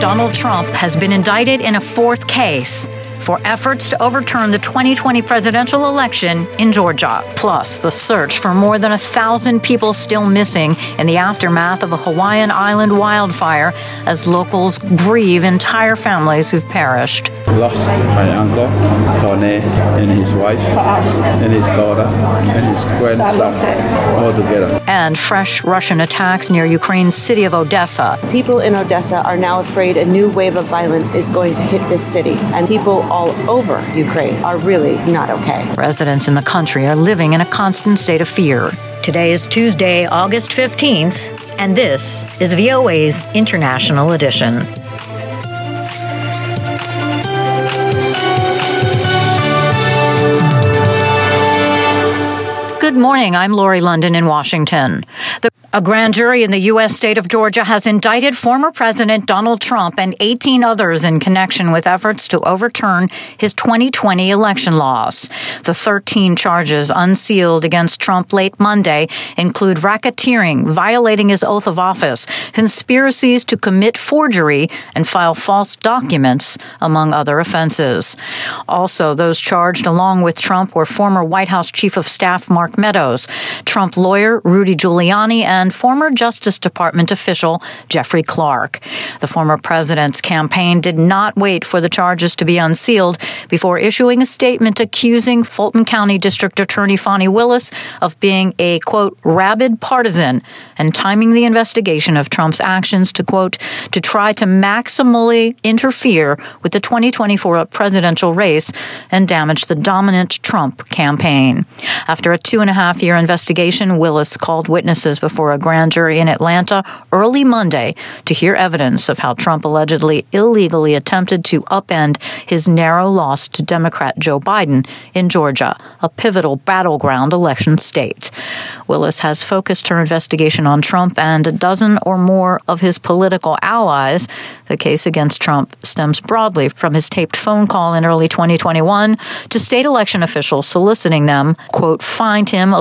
Donald Trump has been indicted in a fourth case for efforts to overturn the 2020 presidential election in Georgia. Plus, the search for more than 1,000 people still missing in the aftermath of a Hawaiian Island wildfire as locals grieve entire families who've perished. Lost my uncle, Tony, and his wife, and his daughter, and his grandson, all together. And fresh Russian attacks near Ukraine's city of Odessa. People in Odessa are now afraid a new wave of violence is going to hit this city, and people all over Ukraine are really not okay. Residents in the country are living in a constant state of fear. Today is Tuesday, August 15th, and this is VOA's International Edition. Good morning. I'm Lori London in Washington. A grand jury in the U.S. state of Georgia has indicted former President Donald Trump and 18 others in connection with efforts to overturn his 2020 election loss. The 13 charges unsealed against Trump late Monday include racketeering, violating his oath of office, conspiracies to commit forgery, and file false documents, among other offenses. Also, those charged along with Trump were former White House Chief of Staff Mark Meadows, Trump lawyer Rudy Giuliani, and former Justice Department official Jeffrey Clark. The former president's campaign did not wait for the charges to be unsealed before issuing a statement accusing Fulton County District Attorney Fani Willis of being a, quote, rabid partisan and timing the investigation of Trump's actions to, quote, to try to maximally interfere with the 2024 presidential race and damage the dominant Trump campaign. After a 2.5-year investigation, Willis called witnesses before a grand jury in Atlanta early Monday to hear evidence of how Trump allegedly illegally attempted to upend his narrow loss to Democrat Joe Biden in Georgia, a pivotal battleground election state. Willis has focused her investigation on Trump and a dozen or more of his political allies. The case against Trump stems broadly from his taped phone call in early 2021 to state election officials soliciting them, quote, find him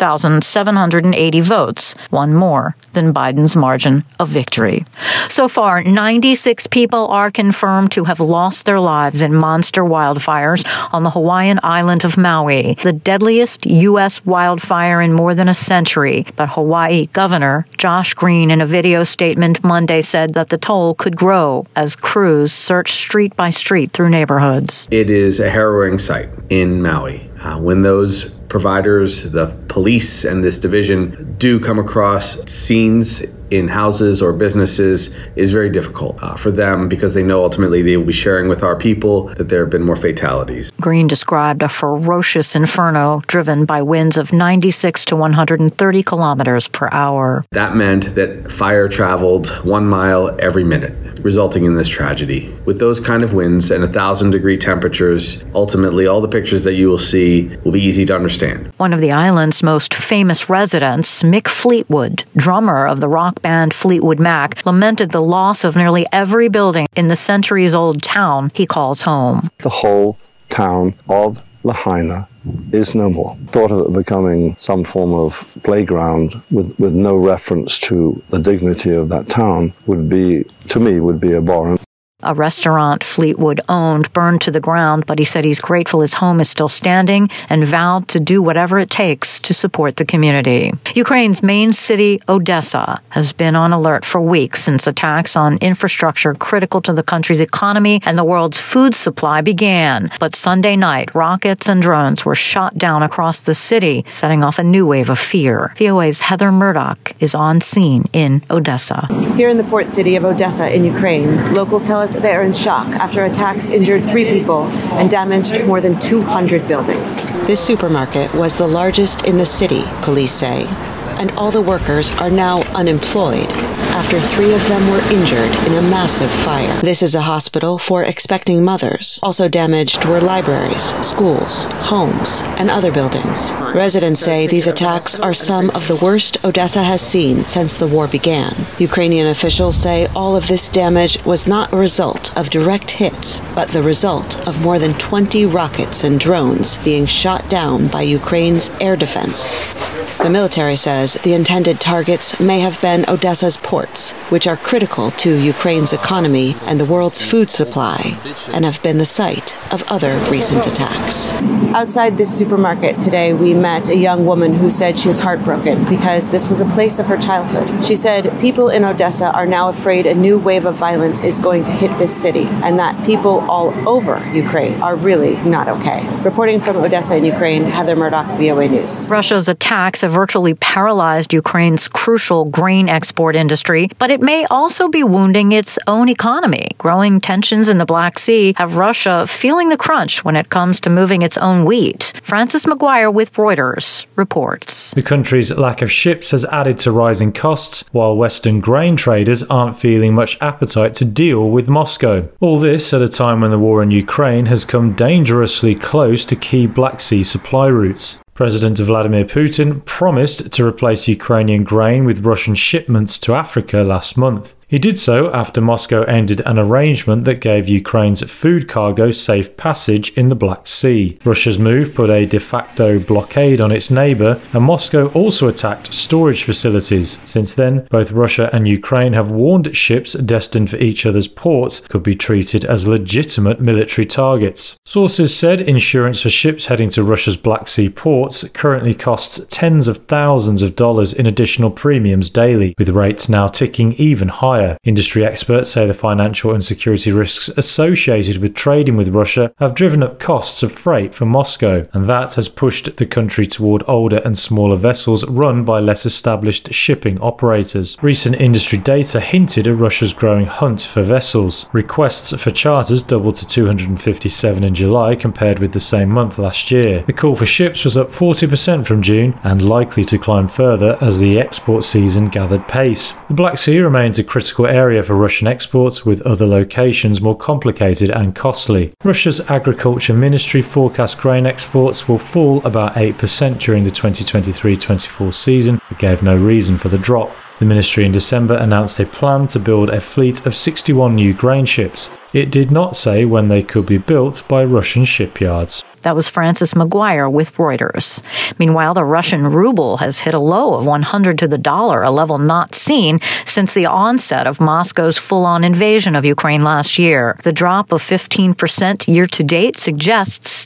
11,780 votes, one more than Biden's margin of victory. So far, 96 people are confirmed to have lost their lives in monster wildfires on the Hawaiian island of Maui, the deadliest U.S. wildfire in more than a century. But Hawaii Governor Josh Green, in a video statement Monday, said that the toll could grow as crews search street by street through neighborhoods. It is a harrowing sight in Maui. When those providers, the police, and this division do come across scenes in houses or businesses, is very difficult for them because they know ultimately they will be sharing with our people that there have been more fatalities. Green described a ferocious inferno driven by winds of 96 to 130 kilometers per hour. That meant that fire traveled 1 mile every minute, resulting in this tragedy. With those kind of winds and 1,000-degree temperatures, ultimately all the pictures that you will see will be easy to understand. One of the island's most famous residents, Mick Fleetwood, drummer of the rock band Fleetwood Mac, lamented the loss of nearly every building in the centuries-old town he calls home. The whole town of Lahaina is no more. Thought of it becoming some form of playground with no reference to the dignity of that town would be abhorrent. A restaurant Fleetwood owned burned to the ground, but he said he's grateful his home is still standing and vowed to do whatever it takes to support the community. Ukraine's main city, Odessa, has been on alert for weeks since attacks on infrastructure critical to the country's economy and the world's food supply began. But Sunday night, rockets and drones were shot down across the city, setting off a new wave of fear. VOA's Heather Murdoch is on scene in Odessa. Here in the port city of Odessa in Ukraine, locals tell us they are in shock after attacks injured 3 people and damaged more than 200 buildings. This supermarket was the largest in the city, police say, and all the workers are now unemployed after 3 of them were injured in a massive fire. This is a hospital for expecting mothers. Also damaged were libraries, schools, homes, and other buildings. Residents say these attacks are some of the worst Odessa has seen since the war began. Ukrainian officials say all of this damage was not a result of direct hits, but the result of more than 20 rockets and drones being shot down by Ukraine's air defense. The military says the intended targets may have been Odessa's ports, which are critical to Ukraine's economy and the world's food supply, and have been the site of other recent attacks. Outside this supermarket today, we met a young woman who said she is heartbroken because this was a place of her childhood. She said people in Odessa are now afraid a new wave of violence is going to hit this city, and that people all over Ukraine are really not okay. Reporting from Odessa in Ukraine, Heather Murdoch, VOA News. Russia's attacks have virtually paralyzed Ukraine's crucial grain export industry, but it may also be wounding its own economy. Growing tensions in the Black Sea have Russia feeling the crunch when it comes to moving its own wheat. Francis McGuire with Reuters reports. The country's lack of ships has added to rising costs, while Western grain traders aren't feeling much appetite to deal with Moscow. All this at a time when the war in Ukraine has come dangerously close to key Black Sea supply routes. President Vladimir Putin promised to replace Ukrainian grain with Russian shipments to Africa last month. He did so after Moscow ended an arrangement that gave Ukraine's food cargo safe passage in the Black Sea. Russia's move put a de facto blockade on its neighbour, and Moscow also attacked storage facilities. Since then, both Russia and Ukraine have warned ships destined for each other's ports could be treated as legitimate military targets. Sources said insurance for ships heading to Russia's Black Sea ports currently costs tens of thousands of dollars in additional premiums daily, with rates now ticking even higher. Industry experts say the financial and security risks associated with trading with Russia have driven up costs of freight for Moscow, and that has pushed the country toward older and smaller vessels run by less established shipping operators. Recent industry data hinted at Russia's growing hunt for vessels. Requests for charters doubled to 257 in July compared with the same month last year. The call for ships was up 40% from June and likely to climb further as the export season gathered pace. The Black Sea remains a critical area for Russian exports, with other locations more complicated and costly. Russia's agriculture ministry forecast grain exports will fall about 8% during the 2023-24 season, but gave no reason for the drop. The ministry in December announced a plan to build a fleet of 61 new grain ships. It did not say when they could be built by Russian shipyards. That was Francis McGuire with Reuters. Meanwhile, the Russian ruble has hit a low of 100 to the dollar, a level not seen since the onset of Moscow's full-on invasion of Ukraine last year. The drop of 15% year-to-date suggests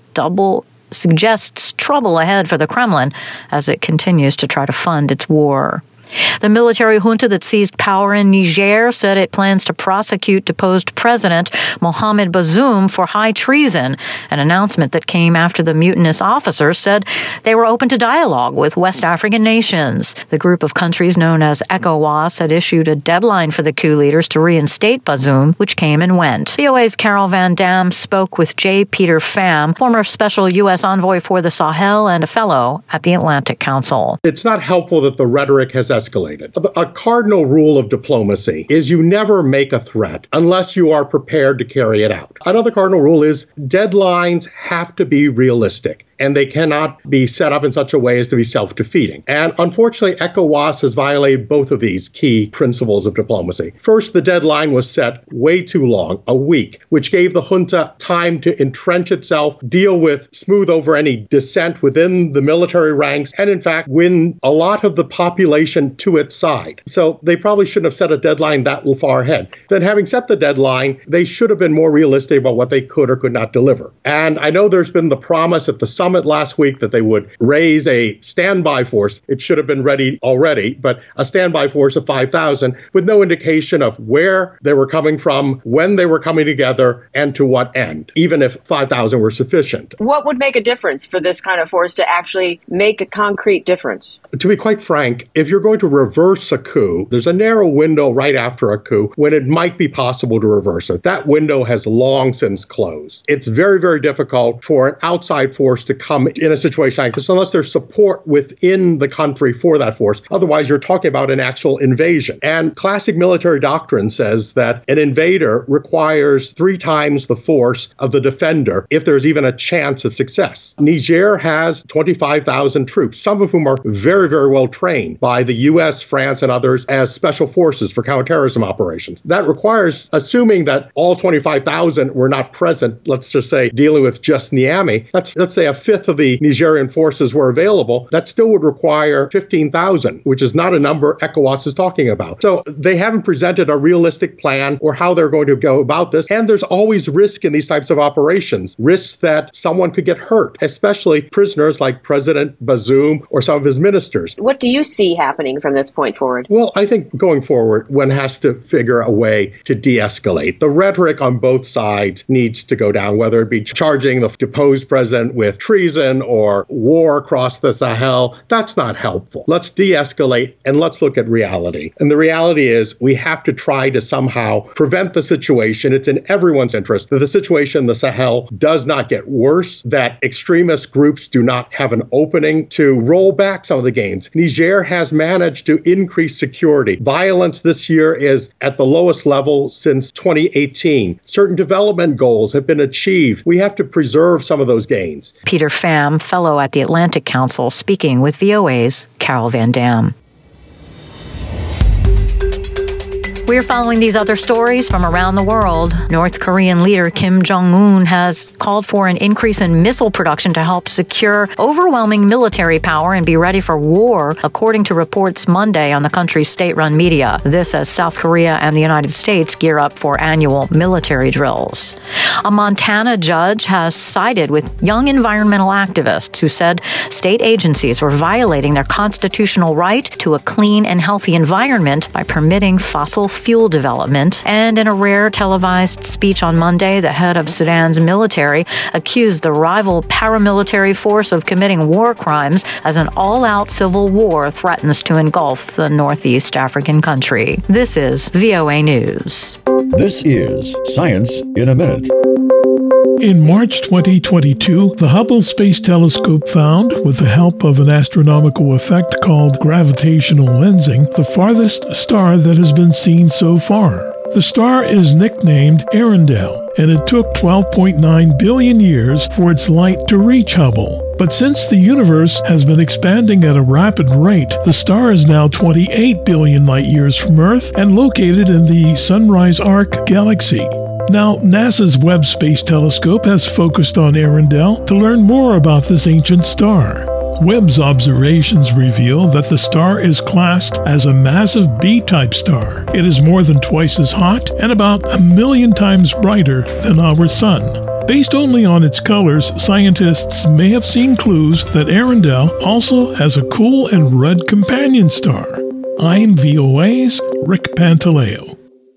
trouble ahead for the Kremlin as it continues to try to fund its war. The military junta that seized power in Niger said it plans to prosecute deposed President Mohamed Bazoum for high treason, an announcement that came after the mutinous officers said they were open to dialogue with West African nations. The group of countries known as ECOWAS had issued a deadline for the coup leaders to reinstate Bazoum, which came and went. VOA's Carol Van Dam spoke with J. Peter Pham, former special U.S. envoy for the Sahel and a fellow at the Atlantic Council. It's not helpful that the rhetoric has escalated. A cardinal rule of diplomacy is you never make a threat unless you are prepared to carry it out. Another cardinal rule is deadlines have to be realistic, and they cannot be set up in such a way as to be self-defeating. And unfortunately, ECOWAS has violated both of these key principles of diplomacy. First, the deadline was set way too long, a week, which gave the junta time to entrench itself, smooth over any dissent within the military ranks, and in fact, win a lot of the population to its side. So they probably shouldn't have set a deadline that far ahead. Then having set the deadline, they should have been more realistic about what they could or could not deliver. And I know there's been the promise at the summit last week that they would raise a standby force. It should have been ready already, but a standby force of 5,000 with no indication of where they were coming from, when they were coming together, and to what end, even if 5,000 were sufficient. What would make a difference for this kind of force to actually make a concrete difference? To be quite frank, if you're going to reverse a coup, there's a narrow window right after a coup when it might be possible to reverse it. That window has long since closed. It's very, very difficult for an outside force to come in a situation like this unless there's support within the country for that force. Otherwise, you're talking about an actual invasion. And classic military doctrine says that an invader requires 3 times the force of the defender if there's even a chance of success. Niger has 25,000 troops, some of whom are very, very well trained by the U.S., France, and others as special forces for counterterrorism operations. That requires, assuming that all 25,000 were not present, let's just say dealing with just Niamey, let's say a fifth of the Nigerian forces were available, that still would require 15,000, which is not a number ECOWAS is talking about. So they haven't presented a realistic plan or how they're going to go about this. And there's always risk in these types of operations, risks that someone could get hurt, especially prisoners like President Bazoum or some of his ministers. What do you see happening from this point forward? Well, I think going forward, one has to figure a way to de-escalate. The rhetoric on both sides needs to go down, whether it be charging the deposed president with treason or war across the Sahel. That's not helpful. Let's de-escalate and let's look at reality. And the reality is we have to try to somehow prevent the situation. It's in everyone's interest that the situation in the Sahel does not get worse, that extremist groups do not have an opening to roll back some of the gains. Niger has managed to increase security. Violence this year is at the lowest level since 2018. Certain development goals have been achieved. We have to preserve some of those gains. Peter Pham, fellow at the Atlantic Council, speaking with VOA's Carol Van Dam. We're following these other stories from around the world. North Korean leader Kim Jong-un has called for an increase in missile production to help secure overwhelming military power and be ready for war, according to reports Monday on the country's state-run media. This as South Korea and the United States gear up for annual military drills. A Montana judge has sided with young environmental activists who said state agencies were violating their constitutional right to a clean and healthy environment by permitting fossil fuel development. And in a rare televised speech on Monday, the head of Sudan's military accused the rival paramilitary force of committing war crimes as an all-out civil war threatens to engulf the Northeast African country. This is VOA News. This is Science in a Minute. In March 2022, the Hubble Space Telescope found, with the help of an astronomical effect called gravitational lensing, the farthest star that has been seen so far. The star is nicknamed Earendel, and it took 12.9 billion years for its light to reach Hubble. But since the universe has been expanding at a rapid rate, the star is now 28 billion light-years from Earth and located in the Sunrise Arc galaxy. Now, NASA's Webb Space Telescope has focused on Earendel to learn more about this ancient star. Webb's observations reveal that the star is classed as a massive B-type star. It is more than twice as hot and about 1 million times brighter than our Sun. Based only on its colors, scientists may have seen clues that Earendel also has a cool and red companion star. I'm VOA's Rick Pantaleo.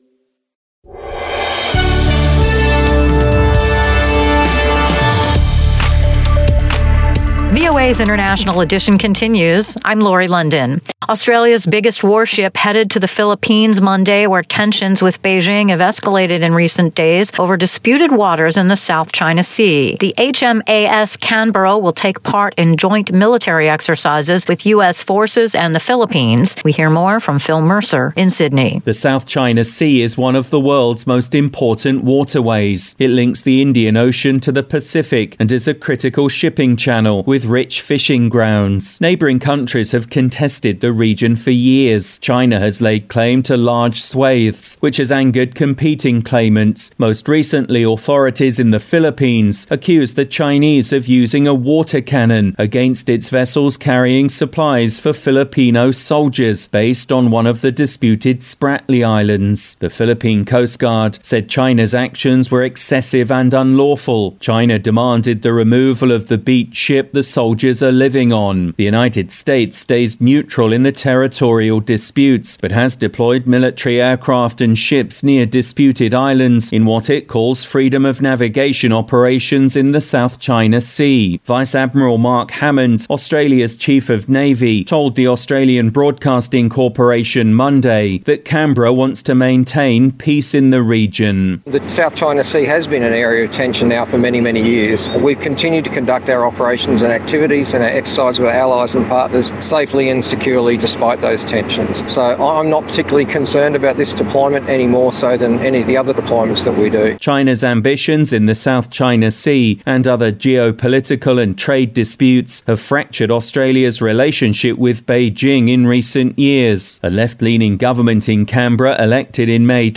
VOA's International Edition continues. I'm Lori London. Australia's biggest warship headed to the Philippines Monday, where tensions with Beijing have escalated in recent days over disputed waters in the South China Sea. The HMAS Canberra will take part in joint military exercises with U.S. forces and the Philippines. We hear more from Phil Mercer in Sydney. The South China Sea is one of the world's most important waterways. It links the Indian Ocean to the Pacific and is a critical shipping channel with rich fishing grounds. Neighbouring countries have contested the region for years. China has laid claim to large swathes, which has angered competing claimants. Most recently, authorities in the Philippines accused the Chinese of using a water cannon against its vessels carrying supplies for Filipino soldiers based on one of the disputed Spratly Islands. The Philippine Coast Guard said China's actions were excessive and unlawful. China demanded the removal of the beach ship the soldiers are living on. The United States stays neutral in the territorial disputes, but has deployed military aircraft and ships near disputed islands in what it calls freedom of navigation operations in the South China Sea. Vice Admiral Mark Hammond, Australia's Chief of Navy, told the Australian Broadcasting Corporation Monday that Canberra wants to maintain peace in the region. The South China Sea has been an area of tension now for many, many years. We've continued to conduct our operations and activities and our exercise with our allies and partners safely and securely despite those tensions. So I'm not particularly concerned about this deployment any more so than any of the other deployments that we do. China's ambitions in the South China Sea and other geopolitical and trade disputes have fractured Australia's relationship with Beijing in recent years. A left-leaning government in Canberra, elected in May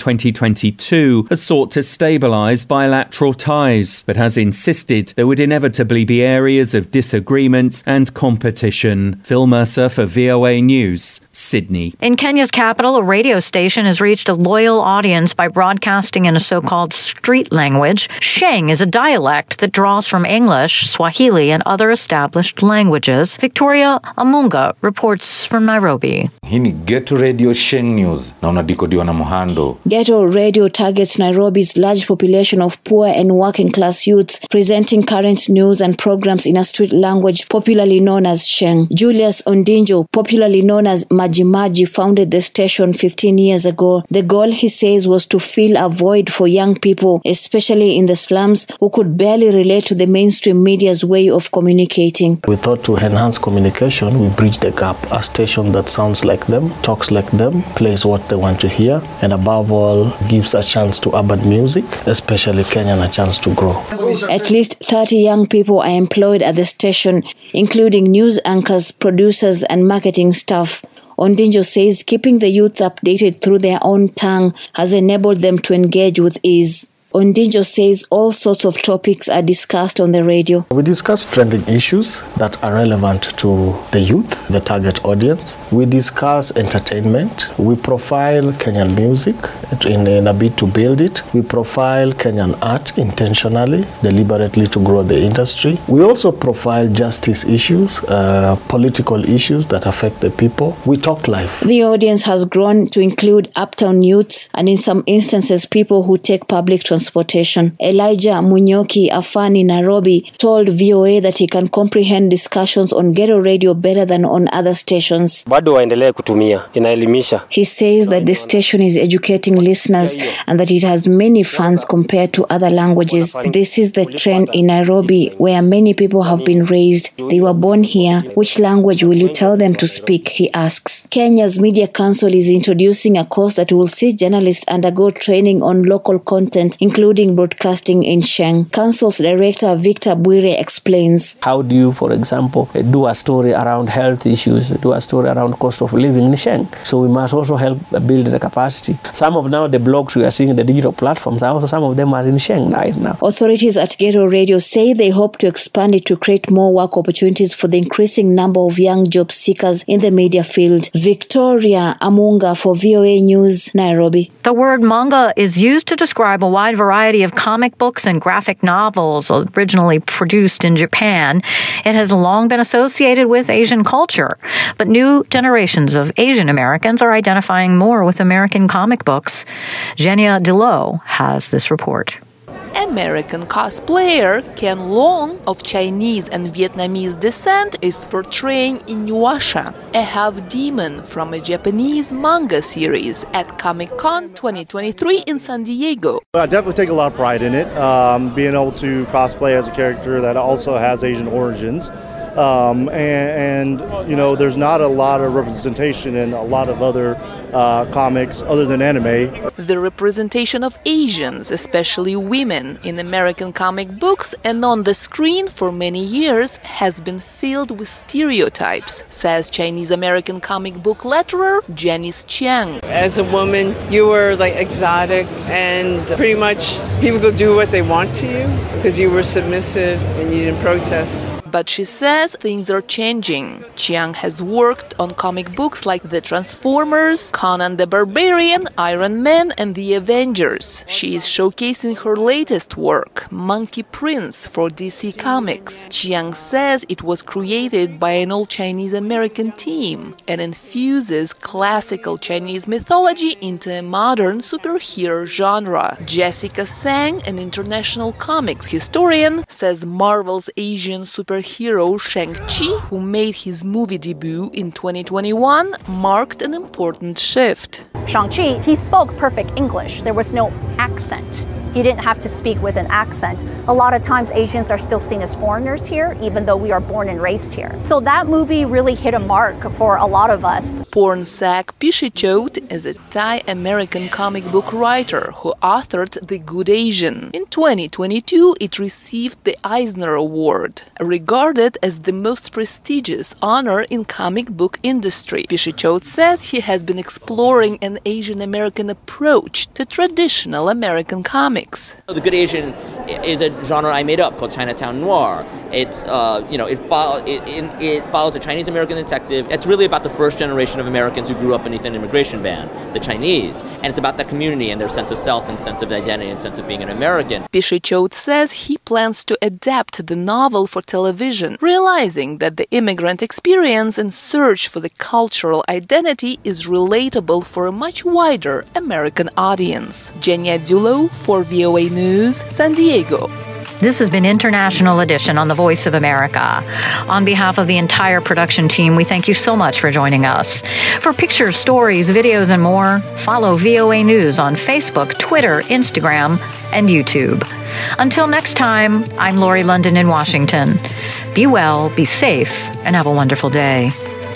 2022, has sought to stabilise bilateral ties, but has insisted there would inevitably be areas of disagreement and competition. Phil Mercer for VOA News, Sydney. In Kenya's capital, a radio station has reached a loyal audience by broadcasting in a so-called street language. Sheng is a dialect that draws from English, Swahili, and other established languages. Victoria Amunga reports from Nairobi. Hii ni Ghetto Radio Sheng News na unadikodiwa na Muhando. Ghetto Radio targets Nairobi's large population of poor and working-class youths, presenting current news and programs in a street language popularly known as Sheng. Julius Ondinjo, popularly known as Majimaji, founded the station 15 years ago. The goal, he says, was to fill a void for young people, especially in the slums, who could barely relate to the mainstream media's way of communicating. We thought to enhance communication, we bridge the gap. A station that sounds like them, talks like them, plays what they want to hear, and above all, gives a chance to urban music, especially Kenyan, a chance to grow. At least 30 young people are employed at the station, including news anchors, producers, and marketing staff. Ondinjo says keeping the youths updated through their own tongue has enabled them to engage with ease. Ondinjo says all sorts of topics are discussed on the radio. We discuss trending issues that are relevant to the youth, the target audience. We discuss entertainment. We profile Kenyan music in a bid to build it. We profile Kenyan art intentionally, deliberately to grow the industry. We also profile justice issues, political issues that affect the people. We talk live. The audience has grown to include uptown youths and in some instances people who take public transportation. Elijah Munyoki, a fan in Nairobi, told VOA that he can comprehend discussions on Ghetto Radio better than on other stations. Bado waendelee kutumia, inaelimisha. He says that the station is educating listeners and that it has many fans compared to other languages. This is the trend in Nairobi, where many people have been raised. They were born here. Which language will you tell them to speak, he asks. Kenya's Media Council is introducing a course that will see journalists undergo training on local content, including broadcasting in Sheng. Council's director Victor Bwire explains. How do you, for example, do a story around health issues, do a story around cost of living in Sheng? So we must also help build the capacity. Some of now the blogs we are seeing in the digital platforms, also some of them are in Sheng right now. Authorities at Ghetto Radio say they hope to expand it to create more work opportunities for the increasing number of young job seekers in the media field. Victoria Amunga for VOA News, Nairobi. The word manga is used to describe a wide variety of comic books and graphic novels originally produced in Japan. It has long been associated with Asian culture, but new generations of Asian Americans are identifying more with American comic books. Genia Delo has this report. American cosplayer Ken Long, of Chinese and Vietnamese descent, is portraying Inuyasha, a half-demon from a Japanese manga series at Comic-Con 2023 in San Diego. I definitely take a lot of pride in it, being able to cosplay as a character that also has Asian origins. And you know, there's not a lot of representation in a lot of other comics other than anime. The representation of Asians, especially women, in American comic books and on the screen for many years has been filled with stereotypes, says Chinese-American comic book letterer Janice Chiang. As a woman, you were like exotic and pretty much people could do what they want to you because you were submissive and you didn't protest. But she says things are changing. Chiang has worked on comic books like The Transformers, Conan the Barbarian, Iron Man, and The Avengers. She is showcasing her latest work, Monkey Prince, for DC Comics. Chiang says it was created by an old Chinese-American team and infuses classical Chinese mythology into a modern superhero genre. Jessica Sang, an international comics historian, says Marvel's Asian superhero Shang-Chi, who made his movie debut in 2021, marked an important shift. Shang-Chi, he spoke perfect English. There was no accent. He didn't have to speak with an accent. A lot of times Asians are still seen as foreigners here, even though we are born and raised here. So that movie really hit a mark for a lot of us. Pornsak Pishichot is a Thai-American comic book writer who authored The Good Asian. In 2022, it received the Eisner Award, regarded as the most prestigious honor in comic book industry. Pishichot says he has been exploring an Asian-American approach to traditional American comics. The Good Asian is a genre I made up called Chinatown Noir. It's it follows a Chinese-American detective. It's really about the first generation of Americans who grew up beneath an immigration ban, the Chinese, and it's about the community and their sense of self and sense of identity and sense of being an American. Pishichot says he plans to adapt the novel for television, realizing that the immigrant experience and search for the cultural identity is relatable for a much wider American audience. Jenya Dulo for VOA News, San Diego. This has been International Edition on the Voice of America. On behalf of the entire production team, we thank you so much for joining us. For pictures, stories, videos, and more, follow VOA News on Facebook, Twitter, Instagram, and YouTube. Until next time, I'm Lori London in Washington. Be well, be safe, and have a wonderful day.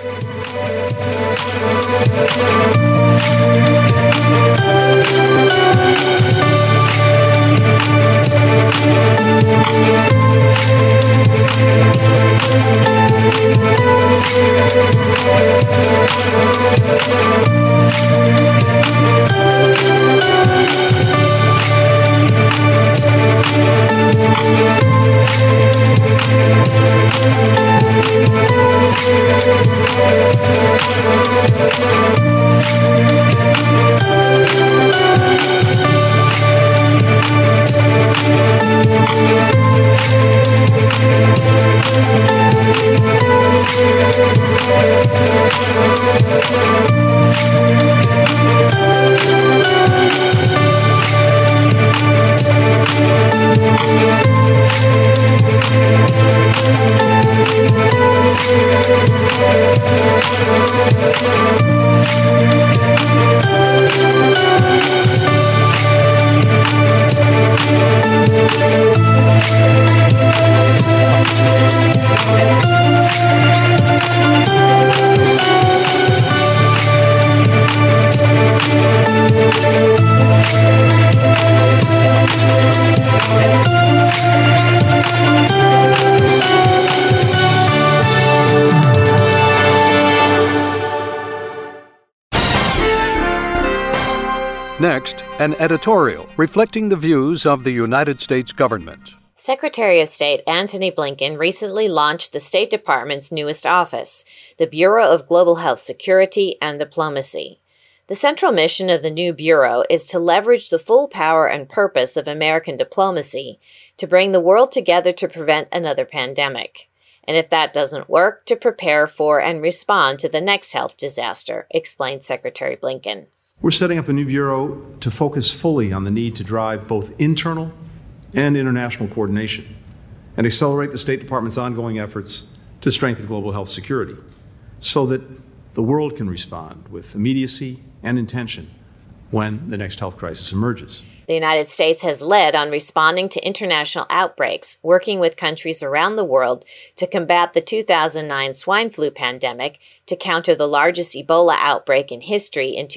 Next, an editorial reflecting the views of the United States government. Secretary of State Antony Blinken recently launched the State Department's newest office, the Bureau of Global Health Security and Diplomacy. The central mission of the new bureau is to leverage the full power and purpose of American diplomacy to bring the world together to prevent another pandemic. And if that doesn't work, to prepare for and respond to the next health disaster, explained Secretary Blinken. We're setting up a new bureau to focus fully on the need to drive both internal and international coordination and accelerate the State Department's ongoing efforts to strengthen global health security so that the world can respond with immediacy and intention when the next health crisis emerges. The United States has led on responding to international outbreaks, working with countries around the world to combat the 2009 swine flu pandemic, to counter the largest Ebola outbreak in history in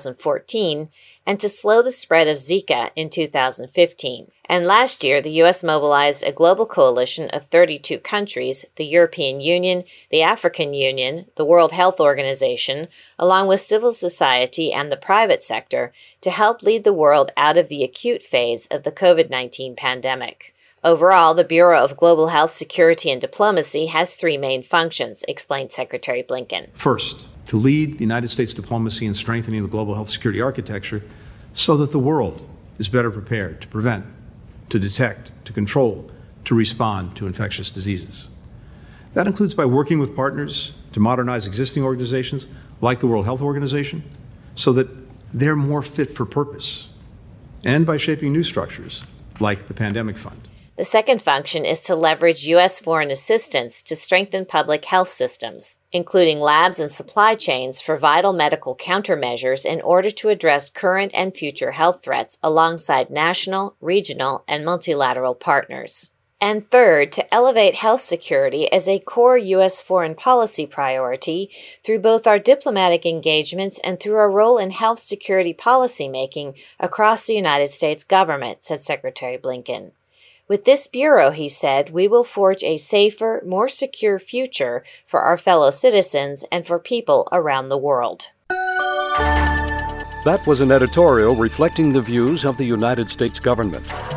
2014, and to slow the spread of Zika in 2015. And last year, the U.S. mobilized a global coalition of 32 countries, the European Union, the African Union, the World Health Organization, along with civil society and the private sector, to help lead the world out of the acute phase of the COVID-19 pandemic. Overall, the Bureau of Global Health Security and Diplomacy has three main functions, explained Secretary Blinken. First, to lead the United States diplomacy in strengthening the global health security architecture so that the world is better prepared to prevent, to detect, to control, to respond to infectious diseases. That includes by working with partners to modernize existing organizations like the World Health Organization so that they're more fit for purpose, and by shaping new structures like the Pandemic Fund. The second function is to leverage U.S. foreign assistance to strengthen public health systems, including labs and supply chains for vital medical countermeasures in order to address current and future health threats alongside national, regional, and multilateral partners. And third, to elevate health security as a core U.S. foreign policy priority through both our diplomatic engagements and through our role in health security policymaking across the United States government, said Secretary Blinken. With this bureau, he said, we will forge a safer, more secure future for our fellow citizens and for people around the world. That was an editorial reflecting the views of the United States government.